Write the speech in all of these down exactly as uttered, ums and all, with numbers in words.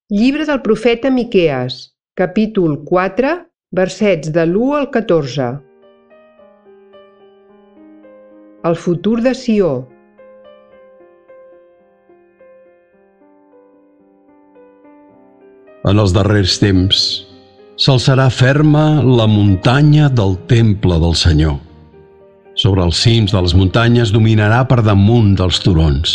Llibre del profeta Miquees, capítol quatre, versets de l'u al catorze. El futur de Sió. En els darrers temps s'alçarà ferma la muntanya del temple del Senyor. Sobre els cims de les muntanyes dominarà per damunt dels turons.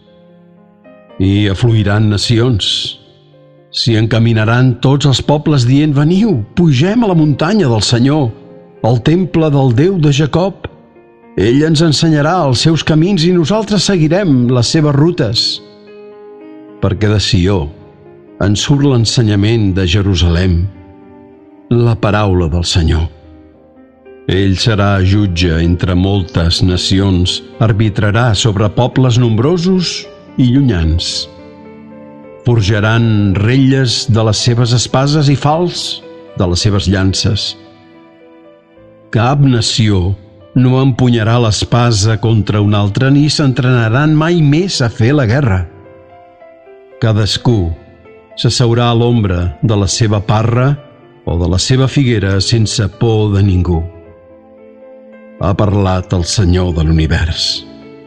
I afluiran nacions. S'hi encaminaran tots els pobles dient: veniu, pugem a la muntanya del Senyor, al temple del Déu de Jacob. Ell ens ensenyarà els seus camins i nosaltres seguirem les seves rutes. Perquè de Sió en surt l'ensenyament de Jerusalem, la paraula del Senyor. Ell serà jutge entre moltes nacions, arbitrarà sobre pobles nombrosos i llunyans. Forjaran relles de les seves espases i fals de les seves llances. Cap nació no empunyarà l'espasa contra una altra ni s'entrenaran mai més a fer la guerra. Cadascú s'asseurà a l'ombra de la seva parra o de la seva figuera sense por de ningú. Ha parlat el Senyor de l'univers.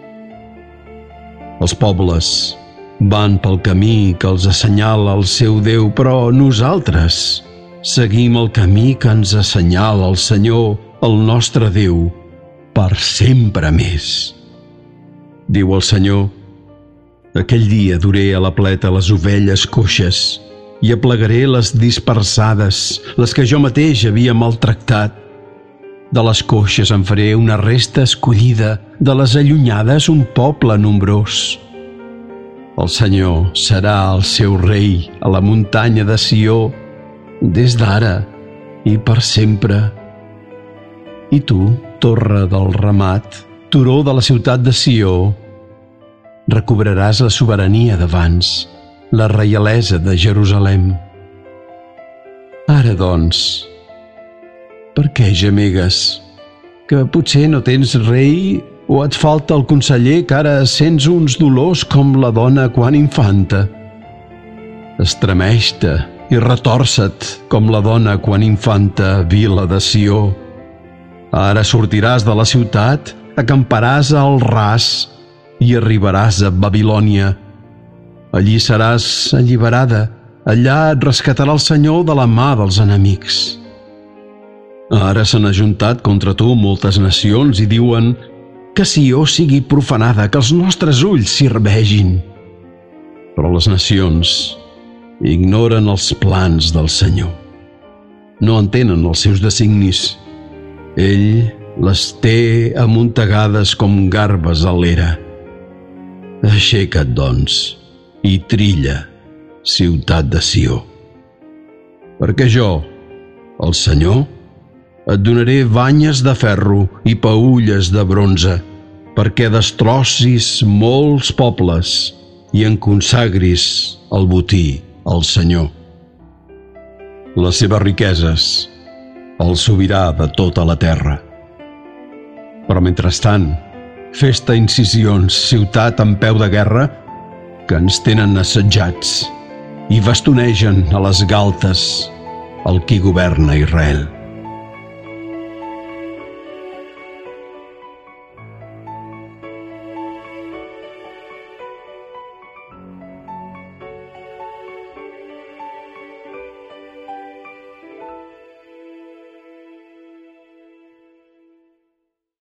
Els pobles van pel camí que els assenyala el seu Déu, però nosaltres seguim el camí que ens assenyala el Senyor, el nostre Déu, per sempre més. Diu el Senyor: aquell dia duré a la pleta les ovelles coixes i aplegaré les dispersades, les que jo mateix havia maltractat. De les coixes en faré una resta escollida, de les allunyades un poble nombrós. El Senyor serà el seu rei a la muntanya de Sió, des d'ara i per sempre. I tu, torre del ramat, turó de la ciutat de Sió, recobraràs la sobirania d'abans, la reialesa de Jerusalem. Ara, doncs, per què gemegues? Que potser no tens rei o et falta el conseller, que ara sents uns dolors com la dona quan infanta? Estremeix-te i retòrce't com la dona quan infanta, vila de Sió. Ara sortiràs de la ciutat, acamparàs al ras i arribaràs a Babilònia. Allí seràs alliberada, allà et rescatarà el Senyor de la mà dels enemics. Ara s'han ajuntat contra tu moltes nacions i diuen: que Sió sigui profanada, que els nostres ulls s'hi vegin. Però les nacions ignoren els plans del Senyor. No entenen els seus designis. Ell les té amuntegades com garbes a l'era. Aixeca't, doncs, i trilla, ciutat de Sió. Perquè jo, el Senyor, et donaré banyes de ferro i peülles de bronze, perquè destrossis molts pobles i en consagris el botí al Senyor. Les seves riqueses el sobirà de tota la terra. Però mentrestant, fes-te incisions, ciutat en peu de guerra, que ens tenen assetjats i bastonegen a les galtes el qui governa Israel.